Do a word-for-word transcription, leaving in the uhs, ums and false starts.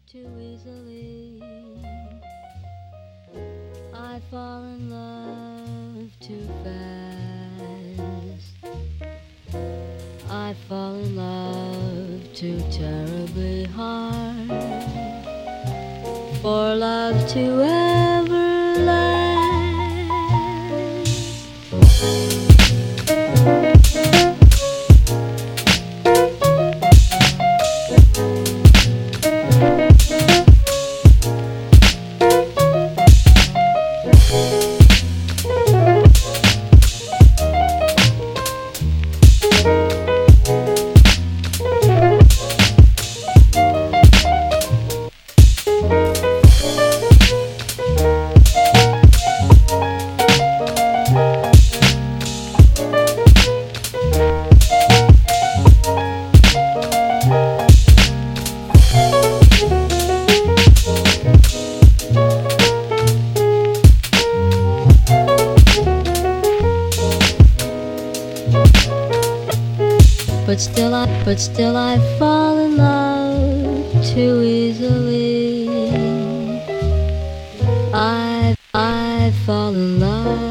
too easily. I fall in love too fast. I fall in love too terribly hard for love to ever last. But still I, but still I fall in love too easily. I, I fall in love